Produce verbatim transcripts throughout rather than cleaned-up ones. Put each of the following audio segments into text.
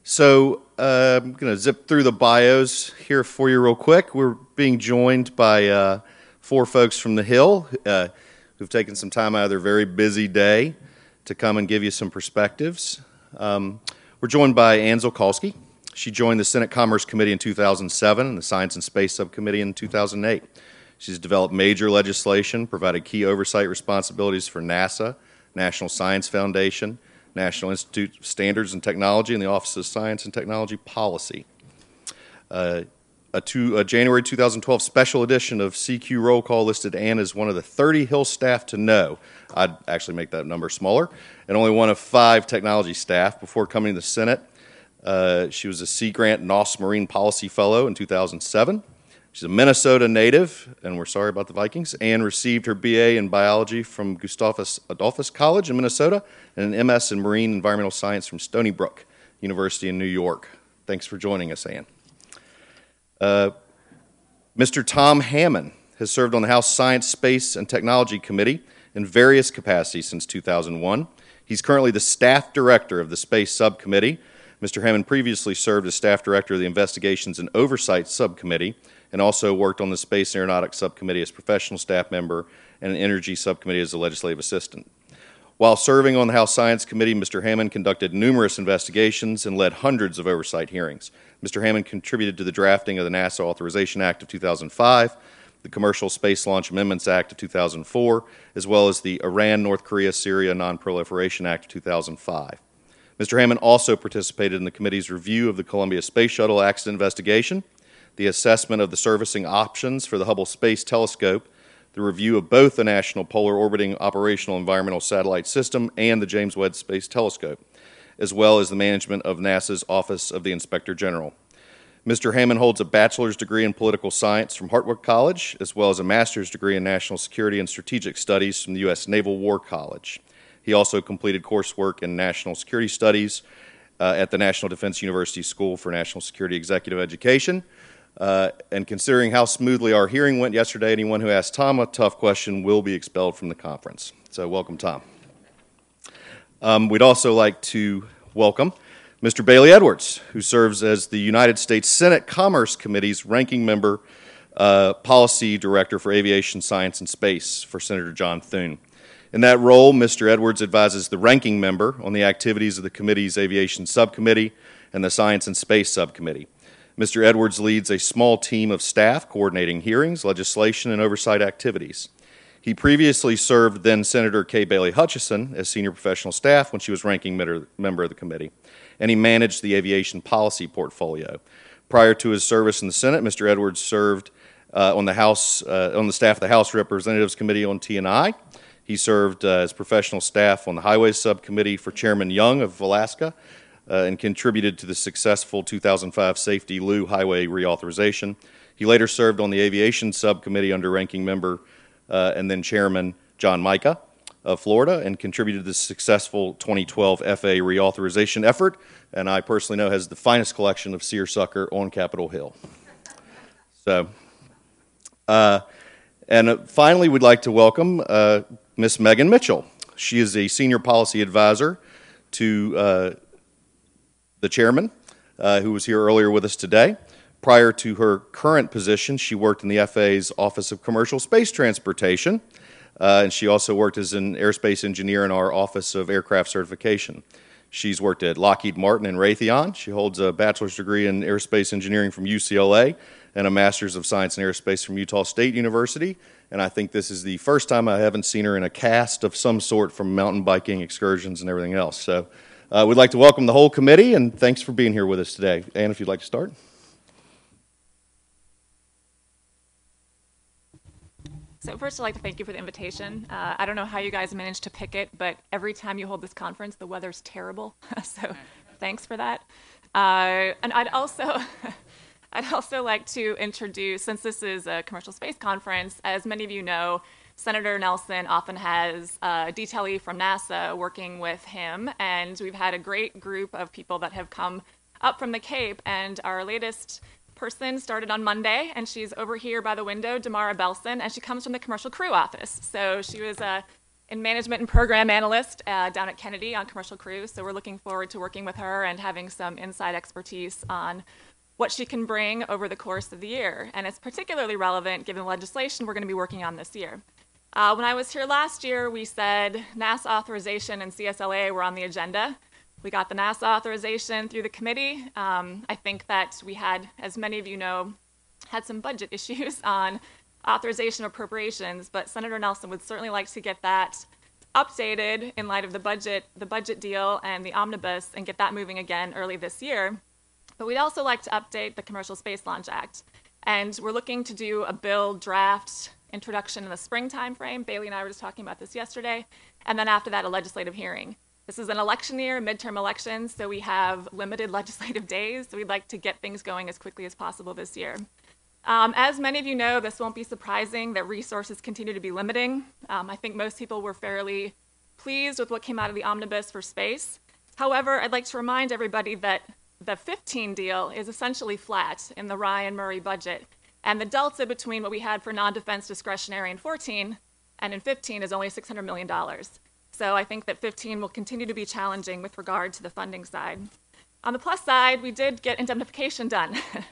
So uh, I'm going to zip through the bios here for you real quick. We're being joined by uh, four folks from the Hill uh, who've taken some time out of their very busy day to come and give you some perspectives. Um, we're joined by Ann Ziolkowski. She joined the Senate Commerce Committee in two thousand seven and the Science and Space Subcommittee in two thousand eight. She's developed major legislation, provided key oversight responsibilities for NASA, National Science Foundation, National Institute of Standards and Technology, and the Office of Science and Technology Policy. Uh, a, two, a January two thousand twelve special edition of C Q Roll Call listed Ann as one of the thirty Hill staff to know. I'd actually make that number smaller. And only one of five technology staff before coming to the Senate. Uh, she was a Sea Grant N O S Marine Policy Fellow in two thousand seven. She's a Minnesota native, and we're sorry about the Vikings, and received her B A in biology from Gustavus Adolphus College in Minnesota and an M S in marine environmental science from Stony Brook University in New York. Thanks for joining us, Ann. Uh, Mister Tom Hammond has served on the House Science, Space, and Technology Committee in various capacities since two thousand one. He's currently the staff director of the Space Subcommittee. Mister Hammond previously served as staff director of the Investigations and Oversight Subcommittee and also worked on the Space and Aeronautics Subcommittee as professional staff member and an Energy Subcommittee as a legislative assistant. While serving on the House Science Committee, Mister Hammond conducted numerous investigations and led hundreds of oversight hearings. Mister Hammond contributed to the drafting of the NASA Authorization Act of two thousand five, the Commercial Space Launch Amendments Act of two thousand four, as well as the Iran, North Korea, Syria Non-Proliferation Act of two thousand five. Mister Hammond also participated in the committee's review of the Columbia Space Shuttle accident investigation, the assessment of the servicing options for the Hubble Space Telescope, the review of both the National Polar Orbiting Operational Environmental Satellite System and the James Webb Space Telescope, as well as the management of NASA's Office of the Inspector General. Mister Hammond holds a bachelor's degree in political science from Hartwick College, as well as a master's degree in national security and strategic studies from the U S Naval War College. He also completed coursework in national security studies uh, at the National Defense University School for National Security Executive Education. Uh, and considering how smoothly our hearing went yesterday, anyone who asked Tom a tough question will be expelled from the conference. So welcome, Tom. Um, we'd also like to welcome Mister Bailey Edwards, who serves as the United States Senate Commerce Committee's ranking member, uh, policy director for aviation, science, and space for Senator John Thune. In that role, Mister Edwards advises the ranking member on the activities of the committee's aviation subcommittee and the science and space subcommittee. Mister Edwards leads a small team of staff coordinating hearings, legislation, and oversight activities. He previously served then-Senator Kay Bailey Hutchison as senior professional staff when she was ranking member of the committee, and he managed the aviation policy portfolio. Prior to his service in the Senate, Mister Edwards served uh, on the House, uh, on the staff of the House Representatives Committee on T and I. He served uh, as professional staff on the Highways Subcommittee for Chairman Young of Alaska, Uh, and contributed to the successful two thousand five Safety L U Highway reauthorization. He later served on the Aviation Subcommittee under Ranking Member uh, and then Chairman John Mica of Florida and contributed to the successful twenty twelve F A A reauthorization effort, and I personally know has the finest collection of seersucker on Capitol Hill. So, uh, and uh, finally, we'd like to welcome uh, Miss Megan Mitchell. She is a senior policy advisor to uh, the chairman, uh, who was here earlier with us today. Prior to her current position, she worked in the F A A's Office of Commercial Space Transportation, uh, and she also worked as an aerospace engineer in our Office of Aircraft Certification. She's worked at Lockheed Martin and Raytheon. She holds a bachelor's degree in aerospace engineering from U C L A and a master's of science in aerospace from Utah State University. And I think this is the first time I haven't seen her in a cast of some sort from mountain biking excursions and everything else. So uh, we'd like to welcome the whole committee, and thanks for being here with us today. Ann, if you'd like to start. So first, I'd like to thank you for the invitation. Uh, I don't know how you guys managed to pick it, but every time you hold this conference, the weather's terrible. So thanks for that. Uh, and I'd also, I'd also like to introduce, since this is a commercial space conference, as many of you know, Senator Nelson often has a detailee from NASA working with him, and we've had a great group of people that have come up from the Cape, and our latest person started on Monday, and she's over here by the window, Damara Belson, and she comes from the Commercial Crew Office. So she was uh, in management and program analyst uh, down at Kennedy on commercial crews. So we're looking forward to working with her and having some inside expertise on what she can bring over the course of the year. And it's particularly relevant given the legislation we're going to be working on this year. Uh, when I was here last year, we said NASA authorization and C S L A were on the agenda. We got the NASA authorization through the committee. Um, I think that we had, as many of you know, had some budget issues on authorization appropriations, but Senator Nelson would certainly like to get that updated in light of the budget, the budget deal and the omnibus, and get that moving again early this year. But we'd also like to update the Commercial Space Launch Act. And we're looking to do a bill draft introduction in the spring timeframe. Bailey and I were just talking about this yesterday. And then after that, a legislative hearing. This is an election year, midterm elections, so we have limited legislative days. So we'd like to get things going as quickly as possible this year. Um, as many of you know, this won't be surprising that resources continue to be limiting. Um, I think most people were fairly pleased with what came out of the omnibus for space. However, I'd like to remind everybody that the fifteen deal is essentially flat in the Ryan Murray budget. And the delta between what we had for non-defense discretionary in fourteen and in fifteen is only six hundred million dollars. So I think that fifteen will continue to be challenging with regard to the funding side. On the plus side, we did get indemnification done,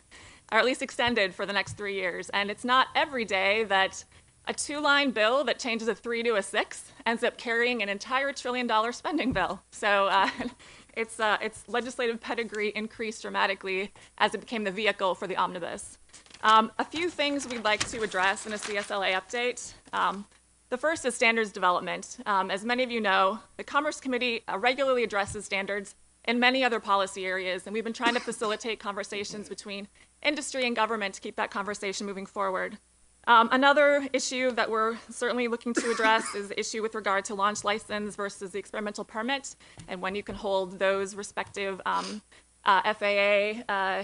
or at least extended for the next three years. And it's not every day that a two-line bill that changes a three to a six ends up carrying an entire trillion dollar spending bill. So uh, its, uh, its legislative pedigree increased dramatically as it became the vehicle for the omnibus. Um, a few things we'd like to address in a C S L A update. Um, the first is standards development. Um, as many of you know, the Commerce Committee uh, regularly addresses standards in many other policy areas, and we've been trying to facilitate conversations between industry and government to keep that conversation moving forward. Um, another issue that we're certainly looking to address is the issue with regard to launch license versus the experimental permit, and when you can hold those respective um, uh, F A A uh,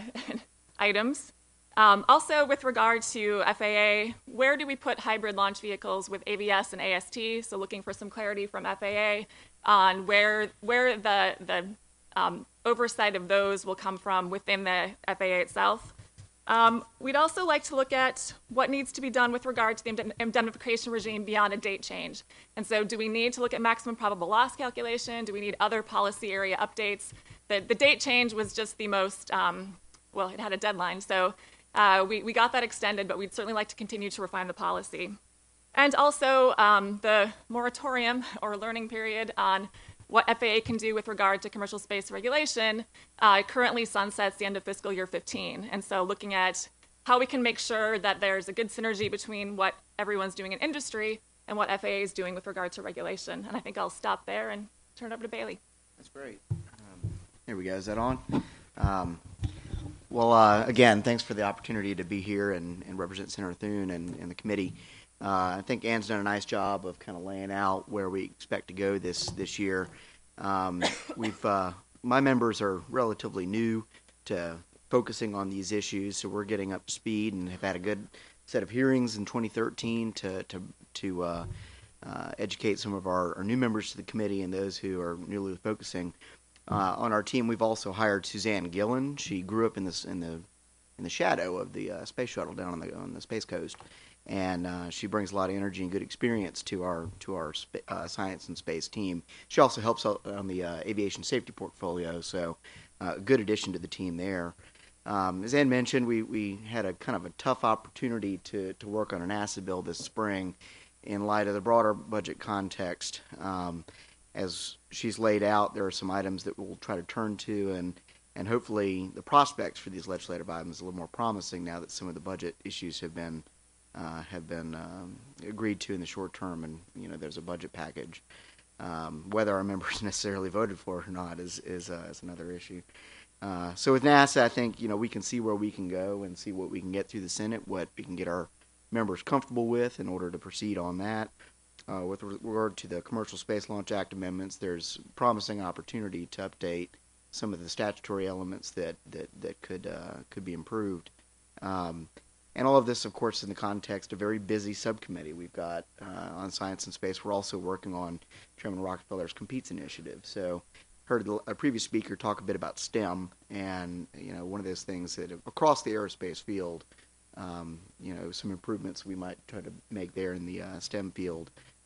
items. Um, also, with regard to F A A, where do we put hybrid launch vehicles with A V S and A S T? So looking for some clarity from F A A on where, where the, the um, oversight of those will come from within the F A A itself. Um, we'd also like to look at what needs to be done with regard to the indemnification regime beyond a date change. And so do we need to look at maximum probable loss calculation? Do we need other policy area updates? The, the date change was just the most, um, well, it had a deadline. So uh, we, we got that extended, but we'd certainly like to continue to refine the policy. And also um, the moratorium or learning period on what F A A can do with regard to commercial space regulation uh, currently sunsets the end of fiscal year fifteen. And so looking at how we can make sure that there's a good synergy between what everyone's doing in industry and what F A A is doing with regard to regulation. And I think I'll stop there and turn it over to Bailey. That's great. Um, here we go. Is that on? Um, well, uh, again, thanks for the opportunity to be here and, and represent Senator Thune and, and the committee. Uh, I think Ann's done a nice job of kind of laying out where we expect to go this this year. Um, we've uh, my members are relatively new to focusing on these issues, so we're getting up to speed and have had a good set of hearings in twenty thirteen to to to uh, uh, educate some of our, our new members to the committee and those who are newly focusing. Uh, on our team, we've also hired Suzanne Gillen. She grew up in this in the in the shadow of the uh, space shuttle down on the on the Space Coast. And uh, she brings a lot of energy and good experience to our to our sp- uh, science and space team. She also helps out on the uh, aviation safety portfolio, so uh, a good addition to the team there. Um, as Ann mentioned, we, we had a kind of a tough opportunity to, to work on an NASA bill this spring in light of the broader budget context. Um, as she's laid out, there are some items that we'll try to turn to, and, and hopefully the prospects for these legislative items are a little more promising now that some of the budget issues have been Uh, have been um, agreed to in the short term, and you know there's a budget package. Um, whether our members necessarily voted for it or not is is, uh, is another issue. Uh, so with NASA, I think you know we can see where we can go and see what we can get through the Senate, what we can get our members comfortable with in order to proceed on that. Uh, with regard to the Commercial Space Launch Act amendments, there's promising opportunity to update some of the statutory elements that that that could uh, could be improved. Um, And all of this, of course, in the context of a very busy subcommittee we've got uh, on science and space. We're also working on Chairman Rockefeller's Competes initiative. So heard a previous speaker talk a bit about STEM, and, you know, one of those things that across the aerospace field, um, you know, some improvements we might try to make there in the uh, STEM field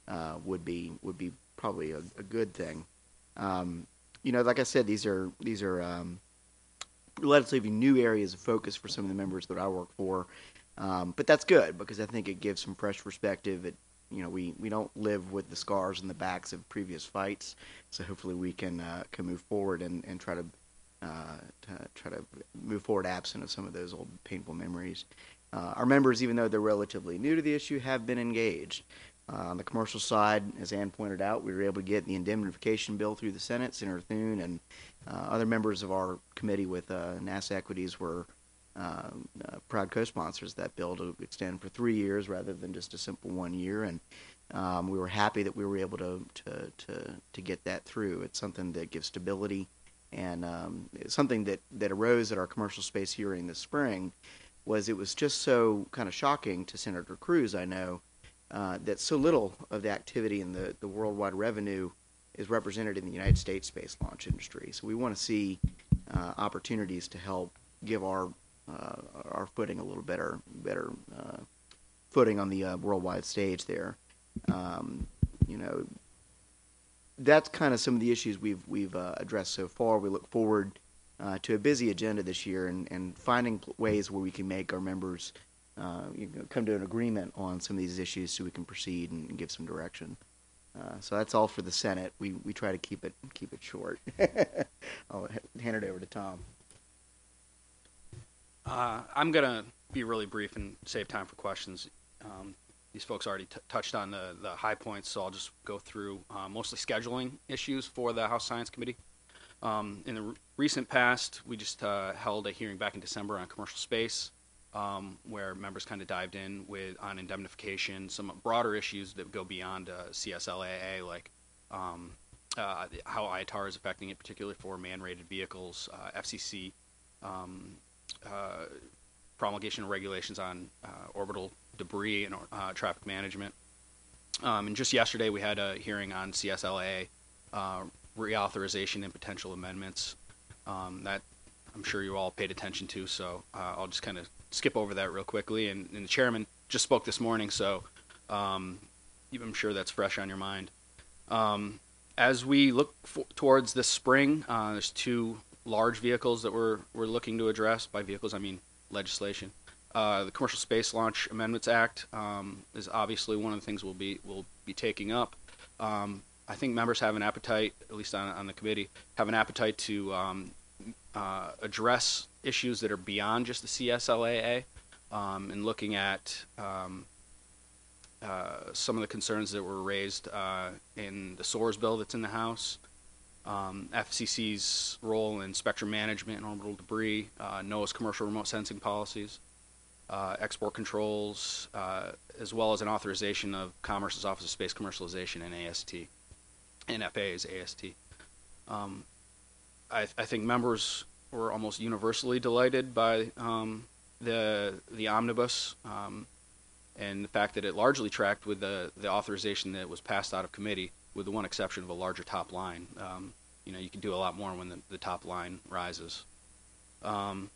uh, would be would be probably a, a good thing. Um, you know, like I said, these are these are um, relatively new areas of focus for some of the members that I work for, um, but that's good because I think it gives some fresh perspective. It, you know, we, we don't live with the scars and the backs of previous fights, so hopefully we can uh, can move forward and, and try to, uh, to try to move forward absent of some of those old painful memories. Uh, our members, even though they're relatively new to the issue, have been engaged. Uh, on the commercial side, as Ann pointed out, we were able to get the indemnification bill through the Senate. Senator Thune and uh, other members of our committee with uh, NASA Equities were uh, uh, proud co-sponsors of that bill to extend for three years rather than just a simple one year. And um, we were happy that we were able to, to, to, to get that through. It's something that gives stability, and um, it's something that, that arose at our commercial space hearing this spring was it was just so kind of shocking to Senator Cruz, I know, Uh, that so little of the activity in the, the worldwide revenue is represented in the United States space launch industry. So we want to see uh, opportunities to help give our uh, our footing a little better better uh, footing on the uh, worldwide stage there. Um, you know, that's kind of some of the issues we've we've uh, addressed so far. We look forward uh, to a busy agenda this year and, and finding ways where we can make our members Uh, you know, come to an agreement on some of these issues so we can proceed and give some direction. Uh, so that's all for the Senate. We we try to keep it keep it short. I'll hand it over to Tom. Uh, I'm gonna be really brief and save time for questions. Um, these folks already t- touched on the the high points, so I'll just go through uh, mostly scheduling issues for the House Science Committee. Um, in the re- recent past, we just uh, held a hearing back in December on commercial space. Um, where members kind of dived in with on indemnification, some broader issues that go beyond uh, C S L A A, like um, uh, how I T A R is affecting it, particularly for man-rated vehicles, uh, F C C, um, uh, promulgation of regulations on uh, orbital debris and uh, traffic management. Um, and just yesterday, we had a hearing on C S L A A uh, reauthorization and potential amendments. Um, that I'm sure you all paid attention to, so uh, I'll just kind of skip over that real quickly. And, and the chairman just spoke this morning, so um, I'm sure that's fresh on your mind. Um, as we look for, towards this spring, uh, there's two large vehicles that we're we're looking to address. By vehicles, I mean legislation. Uh, the Commercial Space Launch Amendments Act um, is obviously one of the things we'll be we'll be taking up. Um, I think members have an appetite, at least on, on the committee, have an appetite to um, uh, address issues that are beyond just the C S L A A, um, and looking at um, uh, some of the concerns that were raised uh, in the SOARS bill that's in the House, um, F C C's role in spectrum management and orbital debris, uh, NOAA's commercial remote sensing policies, uh, export controls, uh, as well as an authorization of Commerce's Office of Space Commercialization and A S T, and F A A's A S T. Um, I, I think members were almost universally delighted by um, the the omnibus um, and the fact that it largely tracked with the, the authorization that was passed out of committee, with the one exception of a larger top line. Um, you know, you can do a lot more when the, the top line rises. Um,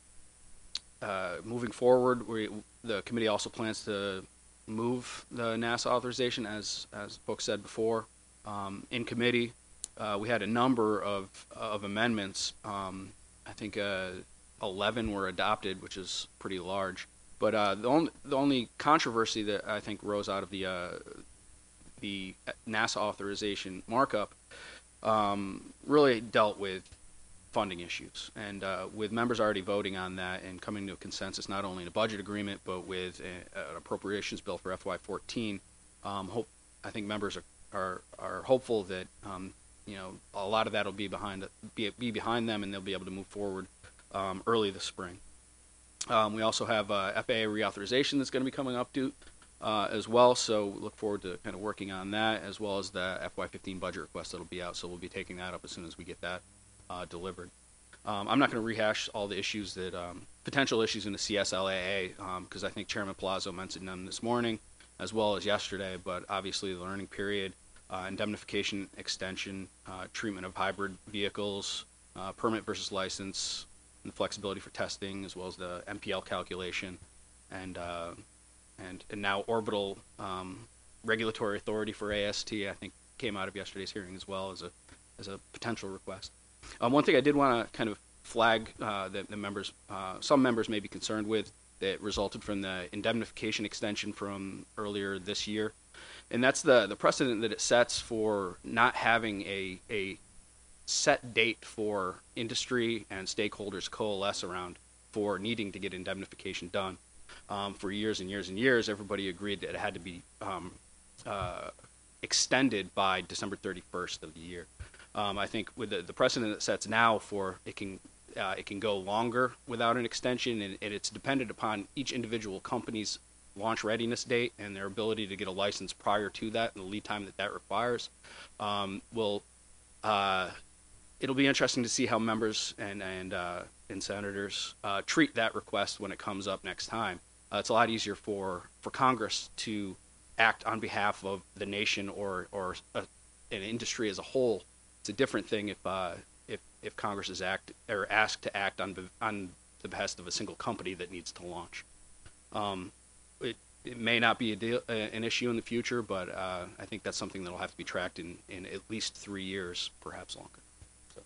uh, moving forward, we, the committee also plans to move the NASA authorization, as as folks said before. Um, in committee, uh, we had a number of of amendments. Um, I think uh, eleven were adopted, which is pretty large. But uh, the only the only controversy that I think rose out of the uh, the NASA authorization markup um, really dealt with funding issues, and uh, with members already voting on that and coming to a consensus, not only in a budget agreement but with a, an appropriations bill for F Y fourteen. Um, hope I think members are are, are hopeful that um, you know a lot of that will be behind be, be behind them, and they'll be able to move forward um, early this spring. Um, we also have uh, F A A reauthorization that's going to be coming up due uh, as well, so we look forward to kind of working on that, as well as the F Y fifteen budget request that'll be out, so we'll be taking that up as soon as we get that uh, delivered. Um, I'm not going to rehash all the issues that, um, potential issues in the C S L A A, because um, I think Chairman Palazzo mentioned them this morning as well as yesterday, but obviously the learning period, uh, indemnification extension, uh, treatment of hybrid vehicles, uh, permit versus license, and the flexibility for testing, as well as the M P L calculation, and uh, and and now orbital um, regulatory authority for A S T, I think, came out of yesterday's hearing as well as a as a potential request. Um, one thing I did want to kind of flag uh, that the members, uh, some members may be concerned with, that resulted from the indemnification extension from earlier this year, and that's the the precedent that it sets for not having a a set date for industry and stakeholders coalesce around for needing to get indemnification done. Um, for years and years and years, everybody agreed that it had to be um, uh, extended by December thirty-first of the year. Um, I think with the, the precedent it sets now for it can uh, it can go longer without an extension, and, and it's dependent upon each individual company's launch readiness date and their ability to get a license prior to that and the lead time that that requires. Um, will uh, it'll be interesting to see how members and and uh, and senators uh, treat that request when it comes up next time. Uh, it's a lot easier for, for Congress to act on behalf of the nation or or a, an industry as a whole. It's a different thing if uh, if if Congress is act or asked to act on on the behest of a single company that needs to launch. Um, it it may not be a deal, uh, an issue in the future, but uh, I think that's something that will have to be tracked in, in at least three years, perhaps longer. So.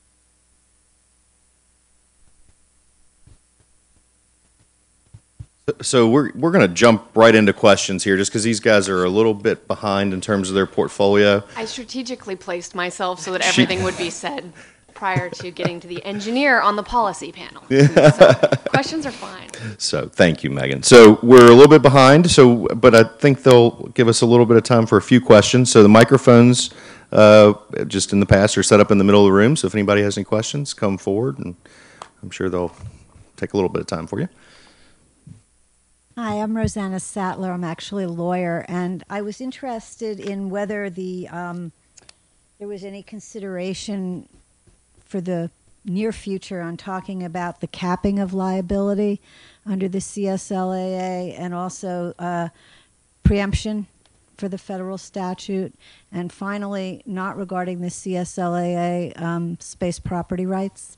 So we're we're going to jump right into questions here, just because these guys are a little bit behind in terms of their portfolio. I strategically placed myself so that She- everything would be said prior to getting to the engineer on the policy panel. So questions are fine. So thank you, Megan. So we're a little bit behind. So, but I think they'll give us a little bit of time for a few questions. So the microphones, uh, just in the past, are set up in the middle of the room. So if anybody has any questions, come forward, and I'm sure they'll take a little bit of time for you. Hi, I'm Rosanna Sattler. I'm actually a lawyer, and I was interested in whether the um, there was any consideration for the near future on talking about the capping of liability under the C S L A A, and also uh, preemption for the federal statute, and finally, not regarding the C S L A A, um, space property rights.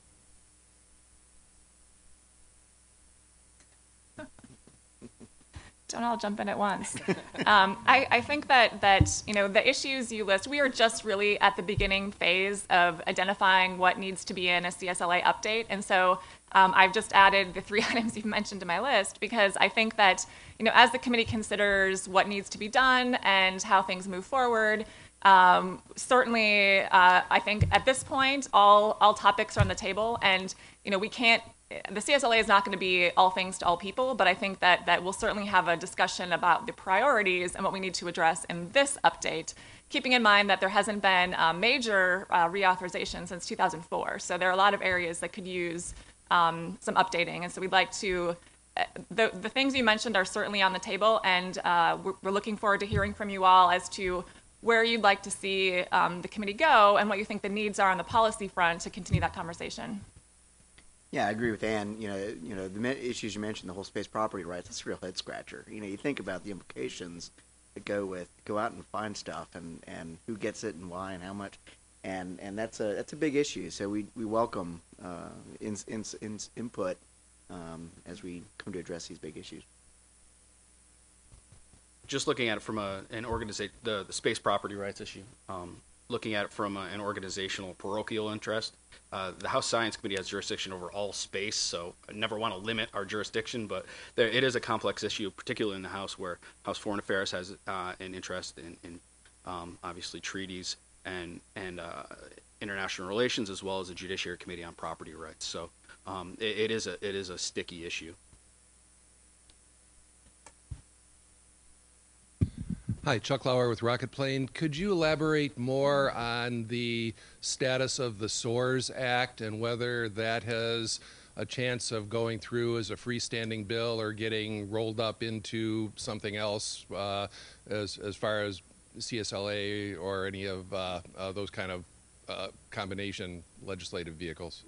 Don't all jump in at once. um, I, I think that, that, you know, the issues you list, we are just really at the beginning phase of identifying what needs to be in a C S L A update. And so um, I've just added the three items you've mentioned to my list because I think that, you know, as the committee considers what needs to be done and how things move forward, um, certainly uh, I think at this point, all, all topics are on the table, and, you know, we can't, the C S L A is not going to be all things to all people, but I think that, that we'll certainly have a discussion about the priorities and what we need to address in this update, keeping in mind that there hasn't been a major uh, reauthorization since two thousand four. So there are a lot of areas that could use um, some updating. And so we'd like to, uh, the, the things you mentioned are certainly on the table, and uh, we're, we're looking forward to hearing from you all as to where you'd like to see um, the committee go and what you think the needs are on the policy front to continue that conversation. Yeah, I agree with Ann. You know, you know the issues you mentioned, the whole space property rights. That's a real head scratcher. You know, you think about the implications that go with go out and find stuff, and, and who gets it and why and how much, and and that's a that's a big issue. So we we welcome uh, in, in, in input um, as we come to address these big issues. Just looking at it from a an organization, the, the space property rights issue. Um, looking at it from a, an organizational parochial interest, uh, the House Science Committee has jurisdiction over all space, so I never want to limit our jurisdiction, but there, it is a complex issue, particularly in the House, where House Foreign Affairs has uh, an interest in, in um, obviously treaties and and uh, international relations, as well as the Judiciary Committee on Property Rights. So um, it, it is a it is a sticky issue. Hi, Chuck Lauer with Rocket Plane. Could you elaborate more on the status of the S O A R S Act and whether that has a chance of going through as a freestanding bill or getting rolled up into something else uh, as, as far as C S L A or any of uh, uh, those kind of uh, combination legislative vehicles?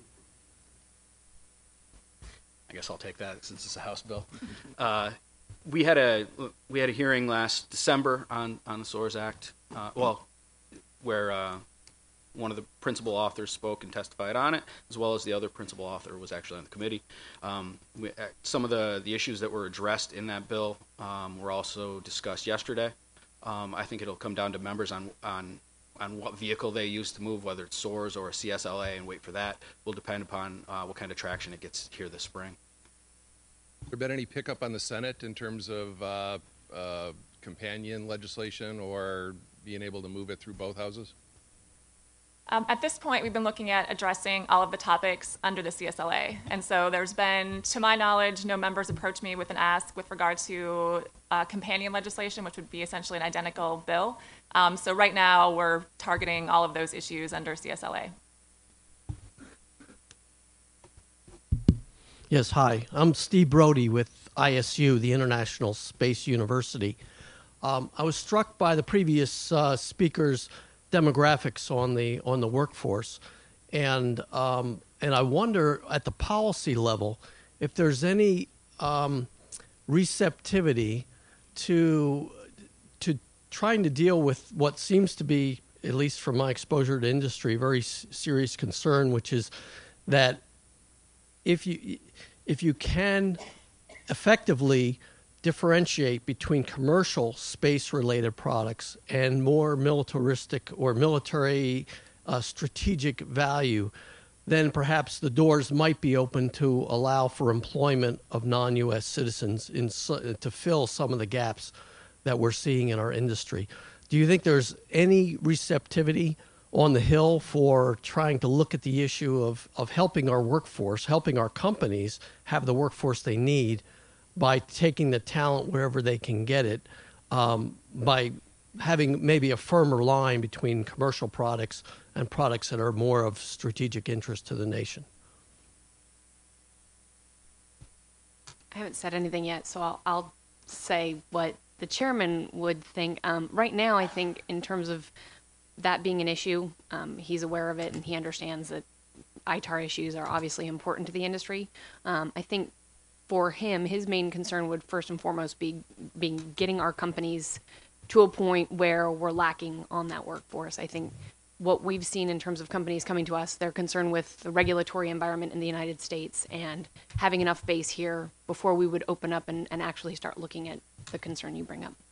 I guess I'll take that since it's a House bill. Uh, we had a we had a hearing last December on on the S O A R S Act. Uh, well, where uh, one of the principal authors spoke and testified on it, as well as the other principal author was actually on the committee. Um, we, uh, some of the the issues that were addressed in that bill um, were also discussed yesterday. Um, I think it'll come down to members on, on, on what vehicle they use to move, whether it's SOARS or a C S L A, and wait for that. Will depend upon uh, what kind of traction it gets here this spring. Has there been any pickup on the Senate in terms of uh, uh, companion legislation or being able to move it through both houses? Um, at this point, we've been looking at addressing all of the topics under the C S L A. And so there's been, to my knowledge, no members approached me with an ask with regard to uh, companion legislation, which would be essentially an identical bill. Um, so right now, we're targeting all of those issues under C S L A. Yes, hi. I'm Steve Brody with I S U, the International Space University. Um, I was struck by the previous uh, speaker's demographics on the on the workforce, and um, and I wonder at the policy level if there's any um, receptivity to to trying to deal with what seems to be, at least from my exposure to industry, a very s- serious concern, which is that if you if you can effectively differentiate between commercial space-related products and more militaristic or military uh, strategic value, then perhaps the doors might be open to allow for employment of non-U S citizens in, to fill some of the gaps that we're seeing in our industry. Do you think there's any receptivity on the Hill for trying to look at the issue of, of helping our workforce, helping our companies have the workforce they need by taking the talent wherever they can get it, um, by having maybe a firmer line between commercial products and products that are more of strategic interest to the nation? I haven't said anything yet, so I'll, I'll say what the chairman would think. Um, right now, I think in terms of that being an issue, um, he's aware of it and he understands that I T A R issues are obviously important to the industry. Um, I think for him, his main concern would first and foremost be being getting our companies to a point where we're lacking on that workforce. I think what we've seen in terms of companies coming to us, they're concerned with the regulatory environment in the United States and having enough base here before we would open up and, and actually start looking at the concern you bring up.